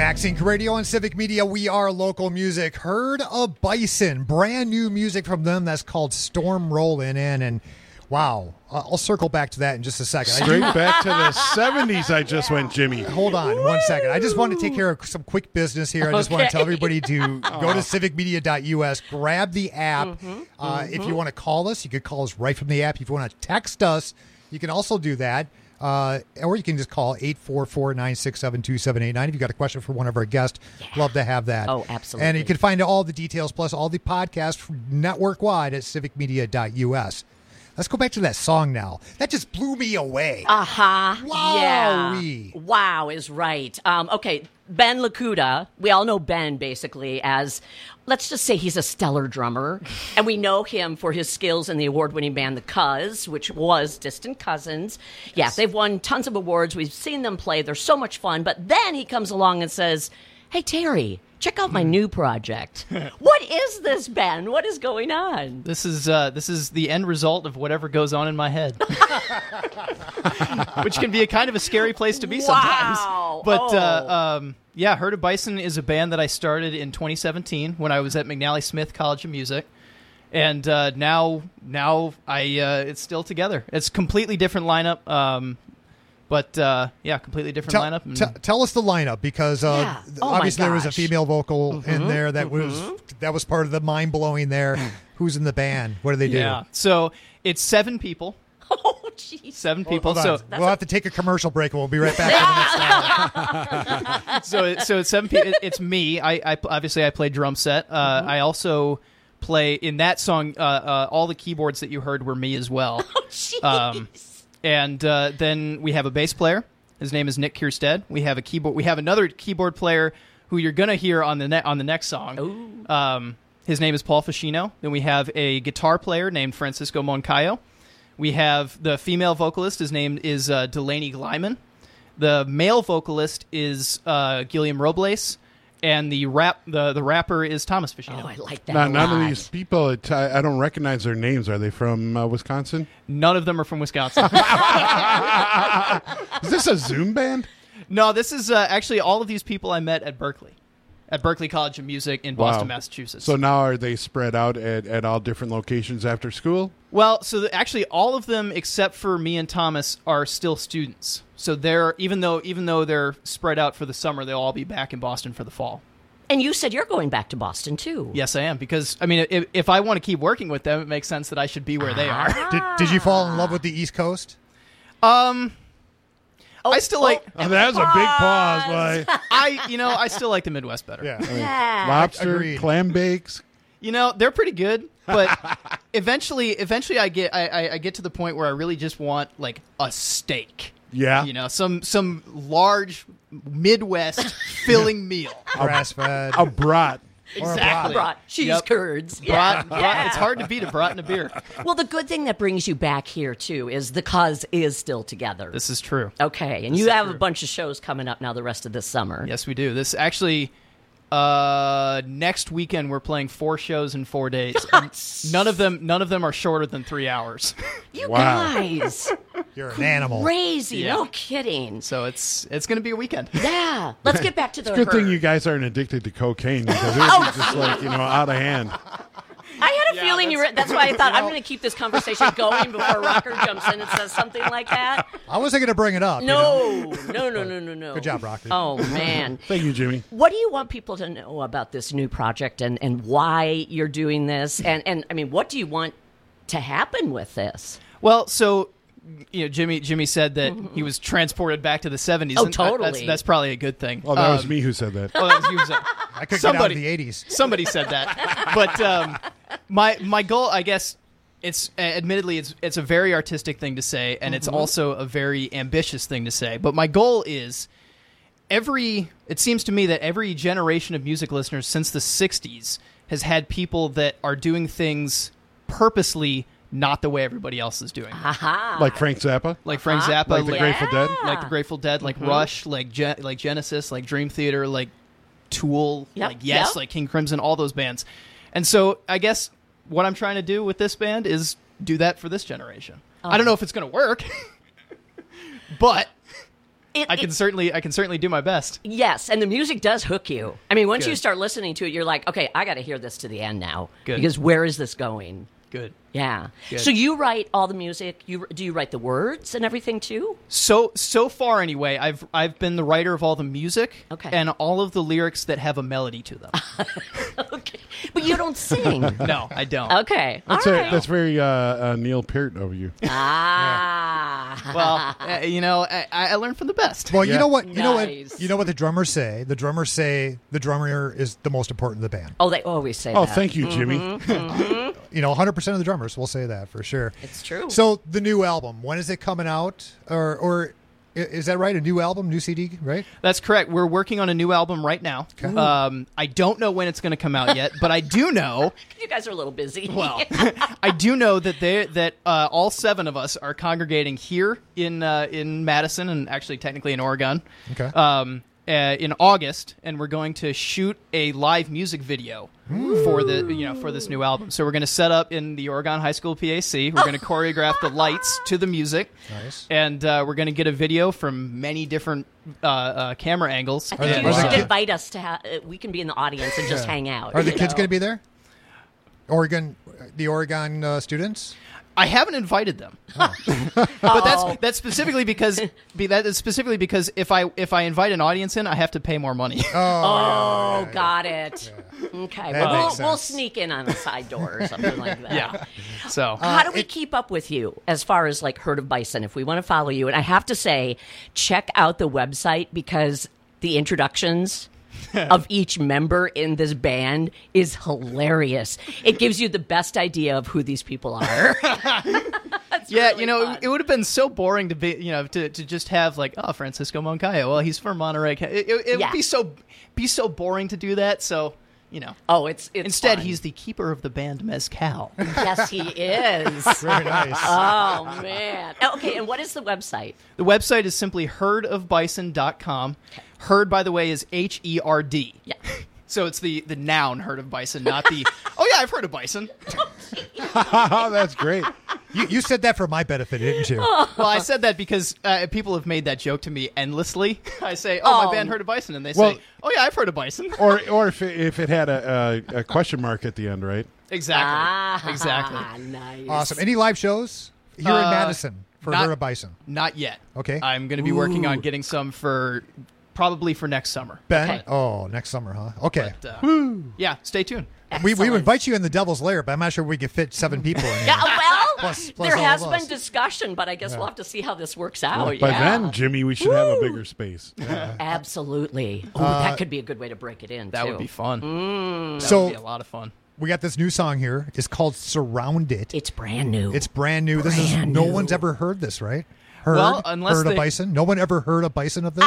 L: Max Inc Radio on Civic Media. We are local music. Herd of Bison. Brand new music from them that's called Storm Rollin' In. And wow, uh, I'll circle back to that in just a second.
O: Straight back to the seventies I just yeah. went, Jimmy.
L: Hold on one second. I just want to take care of some quick business here. I just okay. want to tell everybody to go to civic media dot U S, grab the app. Mm-hmm. Uh, mm-hmm. If you want to call us, you could call us right from the app. If you want to text us, you can also do that. Uh, or you can just call eight four four, nine six seven, two seven eight nine if you've got a question for one of our guests. Yeah. Love to have that.
A: Oh, absolutely.
L: And you can find all the details plus all the podcasts network-wide at civic media dot U S. Let's go back to that song now. That just blew me away.
A: Uh-huh.
L: Wow.
A: Yeah. Wow is right. Um, okay, Ben Lakuta, we all know Ben basically as, let's just say he's a stellar drummer. And we know him for his skills in the award-winning band The Cuz, which was Distant Cousins. Yes. Yeah, they've won tons of awards. We've seen them play. They're so much fun. But then he comes along and says, hey, Terry, check out my new project. What is this, Ben? What is going on?
C: This is uh, this is the end result of whatever goes on in my head, which can be a kind of a scary place to be
A: wow.
C: sometimes. But
A: oh.
C: uh, um, yeah, Herd of Bison is a band that I started in twenty seventeen when I was at McNally Smith College of Music, and uh, now now I uh, it's still together. It's a completely different lineup. Um, But, uh, yeah, completely different
L: tell,
C: lineup. And
L: t- tell us the lineup, because uh,
A: yeah. oh
L: obviously there was a female vocal mm-hmm. in there that mm-hmm. was that was part of the mind-blowing there. Who's in the band? What do they do?
C: Yeah, so it's seven people.
A: Oh, jeez.
C: Seven people.
L: Hold on.
C: So
L: we'll have to take a commercial break, and we'll be right back for the next hour.
C: so, it, so it's seven people. It's me. I, I obviously I play drum set. Uh, mm-hmm. I also play in that song. Uh, uh, all the keyboards that you heard were me as well.
A: Oh, jeez.
C: Um, And uh, then we have a bass player. His name is Nick Kierstead. We have a keyboard. We have another keyboard player who you're gonna hear on the ne- on the next song. Um, his name is Paul Fascino. Then we have a guitar player named Francisco Moncayo. We have the female vocalist. His name is uh, Delaney Glyman. The male vocalist is uh, Guillaume Robles. And the rap, the, the rapper is Thomas Fascino.
A: Oh, I like that
O: now,
A: a
O: none
A: lot.
O: of these people, it, I, I don't recognize their names. Are they from uh, Wisconsin?
C: None of them are from Wisconsin.
O: Is this a Zoom band?
C: No, this is uh, actually all of these people I met at Berkeley, at Berkeley College of Music in Boston,
O: wow.
C: Massachusetts.
O: So now are they spread out at, at all different locations after school?
C: Well, so the, actually all of them except for me and Thomas are still students. So they're even though even though they're spread out for the summer, they'll all be back in Boston for the fall.
A: And you said you're going back to Boston too.
C: Yes, I am, because I mean, if, if I want to keep working with them, it makes sense that I should be where they are.
L: Did, did you fall in love with the East Coast?
C: Um, oh, I still oh, like.
O: Oh, that was a big pause. Like.
C: I, you know, I still like the Midwest better.
L: Yeah,
O: I mean,
A: yeah.
O: lobster,
L: Agreed.
O: clam bakes.
C: You know, they're pretty good, but eventually, eventually, I get, I, I, I get to the point where I really just want like a steak.
O: Yeah,
C: you know, some some large Midwest filling meal,
L: grass fed,
O: a brat.
A: Exactly, brat, cheese
C: yep.
A: curds.
C: Brat,
A: Yeah.
C: brat.
A: Yeah.
C: It's hard to beat a brat and a beer.
A: Well, the good thing that brings you back here too is the Cuz is still together.
C: This is true.
A: Okay, and
C: this
A: you have
C: true.
A: a bunch of shows coming up now the rest of this summer.
C: Yes, we do. This actually. Uh, next weekend we're playing four shows in four days. none of them, none of them are shorter than three hours.
A: You
O: wow.
A: guys,
L: you're an animal.
A: Crazy,
C: yeah.
A: no kidding.
C: So it's it's going to be a weekend.
A: Yeah, let's get back to the.
O: It's a good
A: herd.
O: thing you guys aren't addicted to cocaine, because it would
A: Oh.
O: be just like, you know, out of hand.
A: I had a
C: Yeah,
A: feeling you were. That's why I thought I'm going to keep this conversation going before Rocker jumps in and says something like that.
L: I wasn't going to bring it up.
A: No,
L: you know?
A: no, no, no, no, no.
L: Good job, Rocker.
A: Oh man,
O: Thank you, Jimmy.
A: what do you want people to know about this new project and, and why you're doing this? And and I mean, what do you want to happen with this?
C: Well, so you know, Jimmy Jimmy said that he was transported back to the seventies.
A: Oh,
C: and I-
A: totally.
C: That's, that's probably a good thing.
O: Oh, that was
C: Um,
O: me who said that.
C: Oh, that was you who said.
L: I could
C: somebody,
L: get out of the eighties.
C: Somebody said that. But um, my my goal, I guess, it's uh, admittedly it's it's a very artistic thing to say, and it's
A: Mhm.
C: also a very ambitious thing to say. But my goal is every. It seems to me that every generation of music listeners since the sixties has had people that are doing things purposely not the way everybody else is doing.
A: Aha.
O: Like Frank Zappa?
C: Like Frank
A: Uh-huh.
C: Zappa,
O: Like the Grateful Dead?
C: like the Grateful Dead, like
A: Mhm.
C: Rush, like Gen- like Genesis, like Dream Theater, like Tool,
A: Yep,
C: like Yes,
A: yep.
C: like King Crimson, all those bands. And so I guess what I'm trying to do with this band is do that for this generation. I don't know if it's going to work, but
A: It,
C: I can
A: it,
C: certainly I can certainly do my best.
A: Yes, and the music does hook you. I mean, once
C: Good.
A: you start listening to it, you're like, okay, I got to hear this to the end now.
C: Good.
A: Because where is this going?
C: Good.
A: Yeah.
C: Good.
A: So you write all the music. You do you write the words and everything too?
C: So so far anyway, I've I've been the writer of all the music
A: Okay.
C: and all of the lyrics that have a melody to them.
A: Okay, but you don't sing.
C: No, I don't.
A: Okay.
O: That's
A: all
O: a,
A: right.
O: that's very uh, uh, Neil Peart of you.
A: Ah.
C: Well, uh, you know, I, I learned from the best.
L: Well, you know what? You know
A: Nice.
L: what? You know what the drummers say. The drummers say the drummer is the most important of the band.
A: Oh, they always say
O: Oh,
A: that.
O: thank you, Jimmy.
A: Mhm.
L: You know, one hundred percent of the drummers will say that for sure.
A: It's true.
L: So the new album, when is it coming out? Or, or i- is that right? A new album, new C D, right?
C: That's correct. We're working on a new album right now.
L: Okay.
C: Um, I don't know when it's going to come out yet, but I do know.
A: You guys are a little busy.
C: Well, I do know that they that uh, all seven of us are congregating here in uh, in Madison and actually technically in Oregon.
L: Okay.
C: Um, uh, in August, and we're going to shoot a live music video for the you know for this new album. So we're going to set up in the Oregon High School P A C. We're going to choreograph the lights to the music.
L: Nice.
C: And uh, we're going to get a video from many different uh, uh, camera angles.
A: I think
C: And,
A: you should
C: uh,
A: invite us to have. Uh, we can be in the audience and just
L: Yeah.
A: hang out.
L: Are the
A: you
L: kids
A: know?
L: going to be there? Oregon, the Oregon uh, students.
C: I haven't invited them,
L: Oh.
C: but that's that's specifically because be, that is specifically because if I if I invite an audience in, I have to pay more money.
A: Oh, got it. Okay,
L: That
A: well,
L: makes
A: we'll, we'll
L: sense.
A: sneak in on a side door or something like that.
C: Yeah. So
A: How do we keep up with you as far as like Herd of Bison if we want to follow you? And I have to say, check out the website because the introductions of each member in this band is hilarious. It gives you the best idea of who these people are.
C: yeah, you know, it, it would have been so boring to be, you know, to, to just have like, oh, Francisco Moncayo. Well, he's from Monterey. Ca- It, it, it
A: Yeah.
C: would be so be so boring to do that. So, you know,
A: Oh, it's, it's
C: instead
A: fun.
C: he's the keeper of the band Mezcal.
A: Yes, he is.
L: Very nice.
A: Oh, man. Okay, and what is the website?
C: The website is simply herd of bison dot com. Herd, by the way, is H E R D.
A: Yeah.
C: So it's the, the noun herd of bison, not the, oh, yeah, I've heard of bison.
O: That's great.
L: You, you said that for my benefit, didn't you?
C: Well, I said that because uh, people have made that joke to me endlessly. I say, oh,
A: Oh.
C: my band heard of bison. And they
O: Well-
C: say, oh, yeah, I've heard of bison.
O: Or or if it, if it had a, a, a question mark at the end, right?
C: Exactly.
A: Ah,
C: Exactly.
A: Nice.
L: Awesome. Any live shows here in
C: Uh,
L: Madison for
C: not-
L: Herd of Bison?
C: Not yet.
L: Okay.
C: I'm going to be working on
L: Ooh.
C: getting some for probably for next summer.
L: Ben?
A: Okay.
L: Oh, next summer, huh? Okay.
C: But, uh, yeah, stay tuned.
L: we, we
A: Excellent.
L: invite you in the Devil's Lair, but I'm not sure we can fit seven people in here.
A: Yeah, well,
L: Plus- plus
A: there
L: all
A: has
L: of
A: been
L: us.
A: discussion, but I guess we'll have to see how this works out.
O: Well, by
A: Oh, yeah.
O: then, Jimmy, we should have a bigger space.
A: Absolutely. Oh,
L: Uh,
A: that could be a good way to break it in,
C: That
A: too.
C: would be fun.
A: Mm.
C: That
L: So-
C: would be a lot of fun.
L: We got this new song here. It's called Surrounded.
A: It's brand new.
L: It's brand new. This is
A: Brand
L: no
A: new.
L: one's ever heard this, right? Heard,
C: Well, unless
L: heard
C: they-
L: of bison. No one ever heard a bison of this.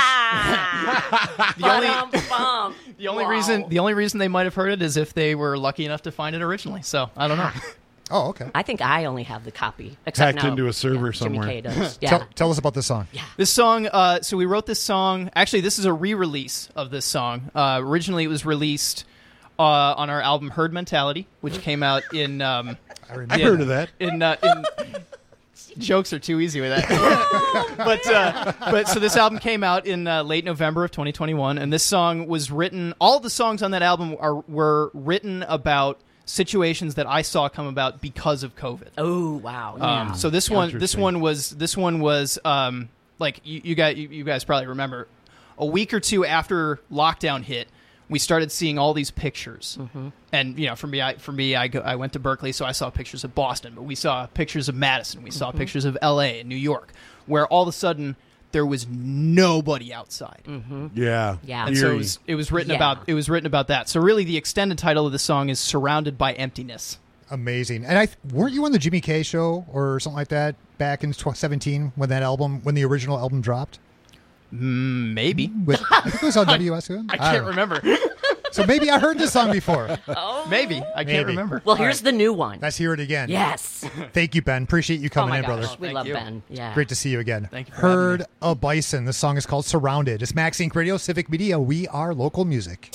C: The only,
A: Ba-dum-bum.
C: the only
A: Wow.
C: reason the only reason they might have heard it is if they were lucky enough to find it originally. So I don't know.
L: Oh, okay.
A: I think I only have the copy. Except
O: Hacked
A: no,
O: into a server
A: yeah,
O: somewhere.
A: Jimmy K does. Yeah.
L: Tell, tell us about this song.
C: This song, uh, so we wrote this song. Actually, this is a re-release of this song. Uh, originally, it was released uh, on our album "Herd Mentality," which came out in. Um,
L: I remember.
O: I've heard of that.
C: In, uh, in jokes are too easy with that. but uh, but so this album came out in uh, late November of twenty twenty-one, and this song was written. All the songs on that album are were written about situations that I saw come about because of COVID.
A: Oh wow!
C: Um,
A: Yeah.
C: so this one, this
O: Interesting.
C: one was this one was um, like you, you guys, you, you guys probably remember, a week or two after lockdown hit, we started seeing all these pictures.
A: Mm-hmm.
C: And you know, for me, I, for me, I go, I went to Berkeley, so I saw pictures of Boston, but we saw pictures of Madison, we saw
A: Mhm.
C: pictures of L A and New York, where all of a sudden there was nobody outside.
A: Mm-hmm.
O: Yeah.
A: Yeah.
C: And so it
O: Eerie.
C: was, it was written
A: Yeah.
C: about it was written about that. So really, the extended title of the song is "Surrounded by Emptiness."
L: Amazing. And I weren't you on the Jimmy K show or something like that back in twenty seventeen when that album, when the original album dropped?
C: Mm, maybe.
L: With, I think it was on W S U.
C: I can't remember.
L: So maybe I heard this song before.
A: Oh.
C: Maybe I can't
L: Maybe.
C: remember.
A: Well, here's the new one.
L: Let's hear it again.
A: Yes.
L: Thank you, Ben. Appreciate you
A: Oh
L: coming
A: my
L: in,
A: gosh,
L: brother.
A: we
C: Thank
A: love
C: you.
A: Ben. Yeah.
L: Great to see you again.
C: Thank you for having
L: Herd
C: me.
L: of Bison. This song is called Surrounded. It's Max Inc Radio, Civic Media. We are local music.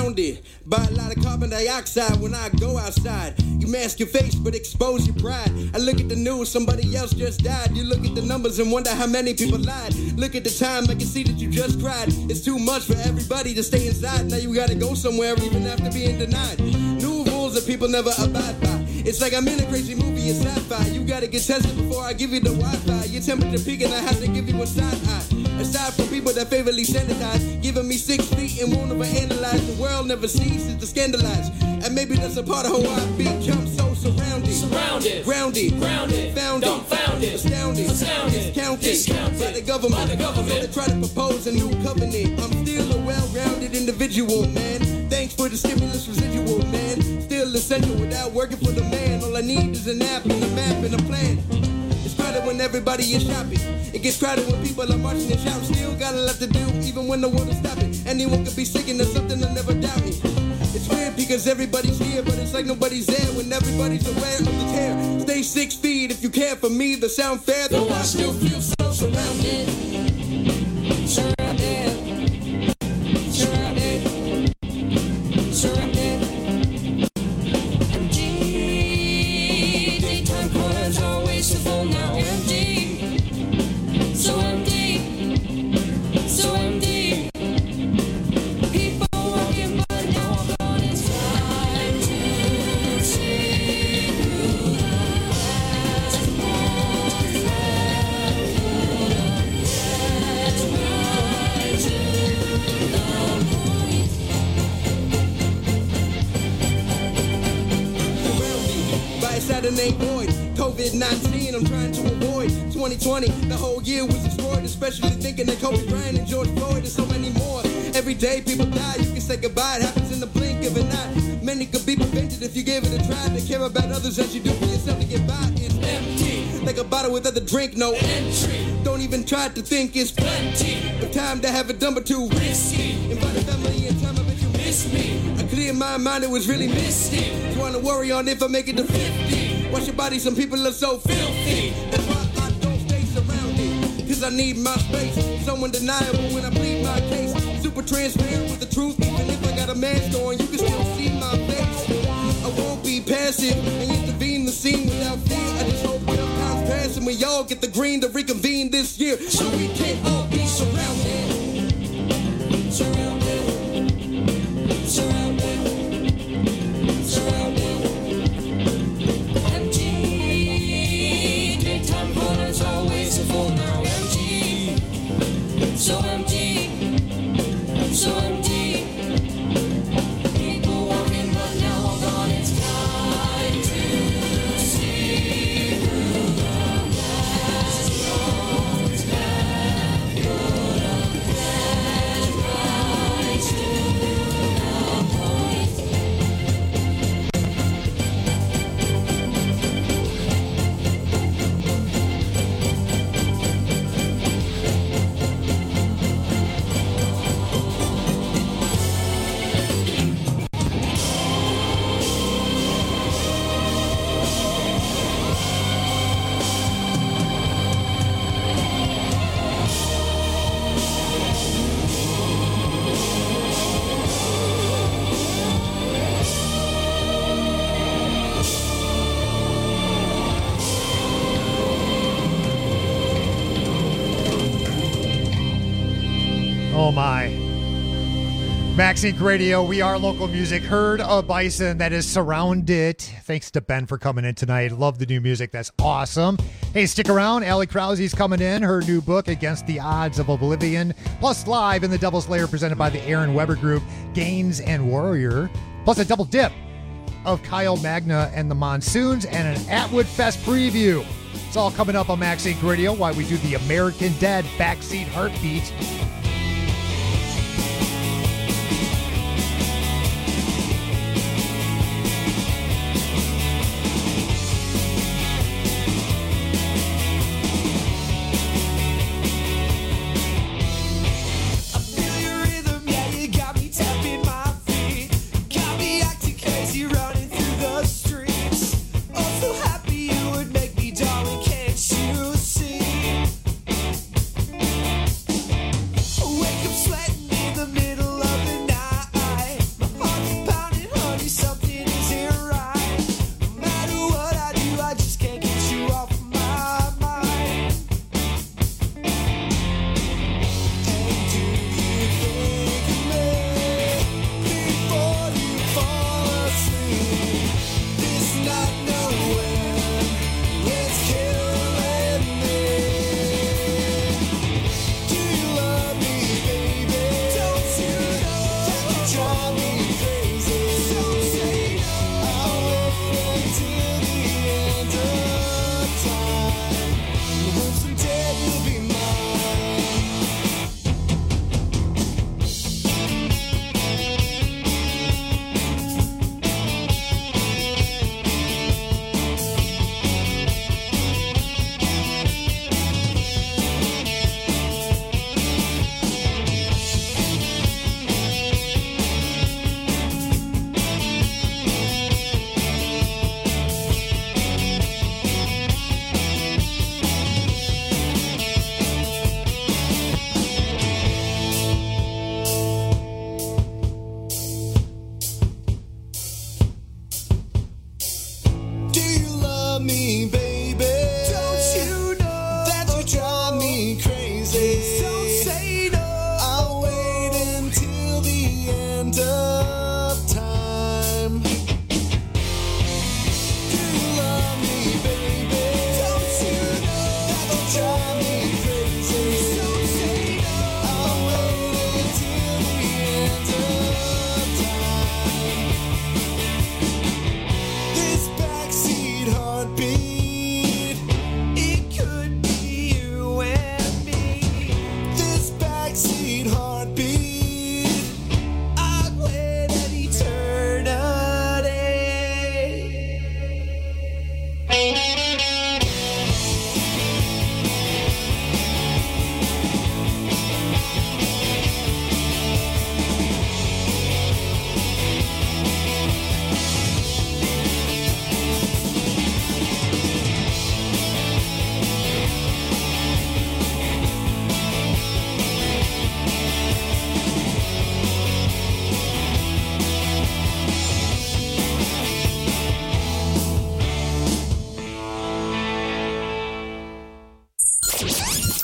E: surrounded by a lot of carbon dioxide when I go outside. You mask your face but expose your pride. I look at the news, somebody else just died. You look at the numbers and wonder how many people lied. Look at the time, I can see that you just cried. It's too much for everybody to stay inside. Now you gotta go somewhere even after being denied. New rules that people never abide by. It's like I'm in a crazy movie, it's sci-fi. You gotta get tested before I give you the Wi-Fi. Your temperature peaking, I have to give you a side eye. Aside from people that favorably sanitize, giving me six feet and won't overanalyze. The world never ceases to scandalize. And maybe that's a part of how I become so surrounded.
V: Surrounded.
E: Grounded.
V: Grounded.
E: Founded.
V: Dumbfounded.
E: Astounded.
V: Astounded.
E: Discounted.
V: Discounted.
E: By the government.
V: By the government.
E: So they try to propose a new covenant. I'm still a well-rounded individual, man. Thanks for the stimulus residual, man. Still essential without working for the man. All I need is an app and a map and a plan. It's crowded when everybody is shopping. It gets crowded when people are marching and shouting. Still got a lot to do, even when no one is stopping. Anyone could be sick and there's something I never doubt me. It's weird because everybody's here, but it's like nobody's there when everybody's aware of the tear. Stay six feet if you care for me. The sound fair, though I still feel so surrounded. Surrounded. Surrounded. Surrounded. Empty. Daytime corners always so full now. Empty. So empty. So empty. People walking by now. Gone. It's time to see through the last one. That's right to the point. By a Saturday void, COVID nineteen, I'm trying to avoid. twenty twenty, the whole year was destroyed, especially thinking that Kobe Bryant and George Floyd and so many more. Every day people die, you can say goodbye, it happens in the blink of an eye. Many could be prevented if you gave it a try. To care about others as you do for yourself to get by is empty. Like a bottle without the drink, no entry. Don't even try to think it's plenty. But time to have it done but too risky. Invite a family in time, I bet you miss me. I cleared my mind, it was really misty. Trying to worry on if I make it to fifty. Watch your body, some people are so filthy. That's why I don't stay surrounded. Cause I need my space. So undeniable when I plead my case. Super transparent with the truth. Even if I got a mask on, you can still see my face. I won't be passive and intervene the scene without fear. I just hope enough time's pass and we all get the green to reconvene this year. So we can all be surrounded. Surrounded. Surrounded. Surrounded. Empty. Daytime corners always full now. Empty. So empty. So empty. People walking but now all gone. It's time to see through the last road's path. Put a plan right to the point.
L: Oh my. Max Inc Radio, we are local music. Heard a Bison that is surrounded. Thanks to Ben for coming in tonight. Love the new music. That's awesome. Hey, stick around. Allie Krause's coming in. Her new book, Against the Odds of Oblivion. Plus live in the Devil's Lair presented by the Aaron Weber Group, Gaines and Warrior. Plus a double dip of Kyle Magna and the Monsoons and an Atwood Fest preview. It's all coming up on Max Inc Radio while we do the American Dad Backseat Heartbeat.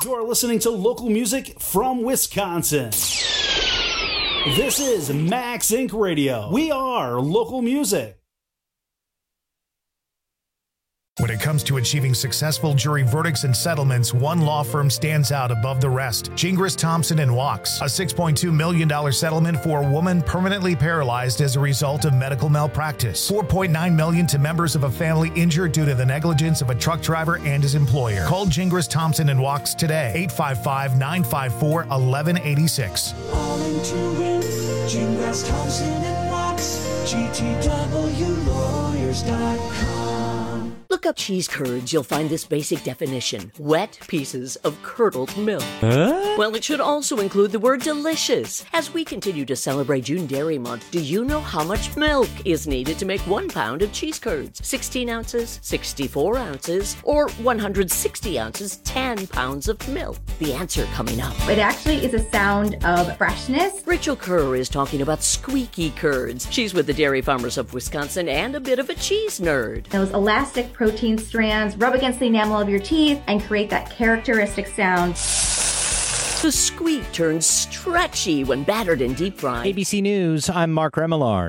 Q: You're listening to local music from Wisconsin. This is Max Incorporated. Radio. We are local music.
F: When it comes to achieving successful jury verdicts and settlements, one law firm stands out above the rest. Gingras, Thompson and Wachs. A six point two million dollars settlement for a woman permanently paralyzed as a result of medical malpractice. four point nine million dollars to members of a family injured due to the negligence of a truck driver and his employer. Call Gingras, Thompson and Wachs today. eight five five, nine five four, one one eight six.
M: All into it. Gingras, Thompson and Wachs. G T W lawyers dot com.
A: Look up cheese curds, you'll find this basic definition. Wet pieces of curdled milk.
B: Huh?
A: Well, it should also include the word delicious. As we continue to celebrate June Dairy Month, do you know how much milk is needed to make one pound of cheese curds? sixteen ounces, sixty-four ounces, or one hundred sixty ounces, ten pounds of milk? The answer coming up.
D: It actually is a sound of freshness.
A: Rachel Kerr is talking about squeaky curds. She's with the Dairy Farmers of Wisconsin and a bit of a cheese nerd.
D: Those elastic protein strands rub against the enamel of your teeth and create that characteristic sound.
A: The squeak turns stretchy when battered and deep fried.
B: A B C News, I'm Mark Remillard.